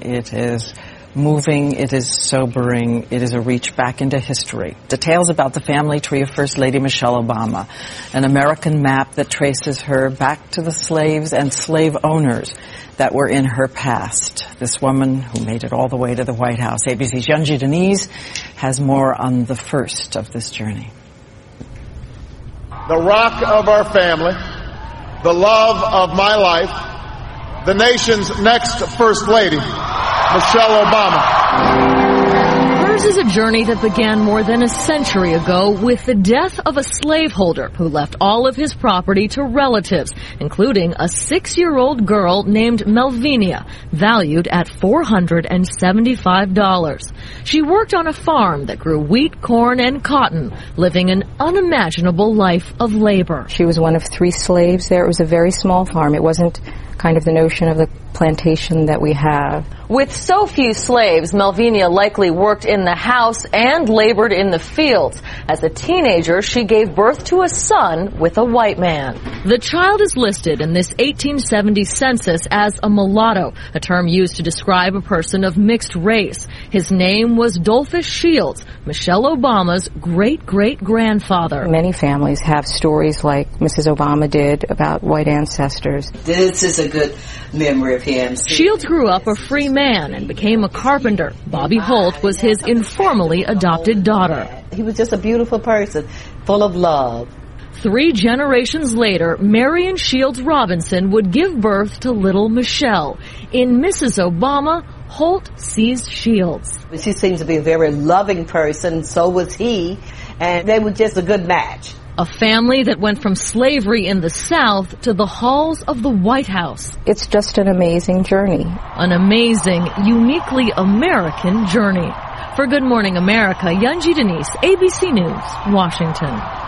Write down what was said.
It is moving, it is sobering, it is a reach back into history. Details about the family tree of First Lady Michelle Obama, an American map that traces her back to the slaves and slave owners that were in her past. This woman who made it all the way to the White House. ABC's Yunji Denise has more on the first of this journey. The rock of our family, the love of my life, the nation's next First Lady, Michelle Obama. Hers is a journey that began more than a century ago with the death of a slaveholder who left all of his property to relatives, including a 6-year-old girl named Melvinia, valued at $475. She worked on a farm that grew wheat, corn, and cotton, living an unimaginable life of labor. She was one of 3 slaves there. It was a very small farm. It wasn't kind of the notion of the plantation that we have. With so few slaves, Melvinia likely worked in the house and labored in the fields. As a teenager, she gave birth to a son with a white man. The child is listed in this 1870 census as a mulatto, a term used to describe a person of mixed race. His name was Dolphus Shields, Michelle Obama's great-great-grandfather. Many families have stories like Mrs. Obama did about white ancestors. This is a good memory of him. Shields grew up a free man and became a carpenter. Bobby Holt was his informally adopted daughter. He was just a beautiful person, full of love. 3 generations later, Marion Shields Robinson would give birth to little Michelle. In Mrs. Obama, Holt sees Shields. She seems to be a very loving person, so was he, and they were just a good match. A family that went from slavery in the South to the halls of the White House. It's just an amazing journey. An amazing, uniquely American journey. For Good Morning America, Yunji Denise, ABC News, Washington.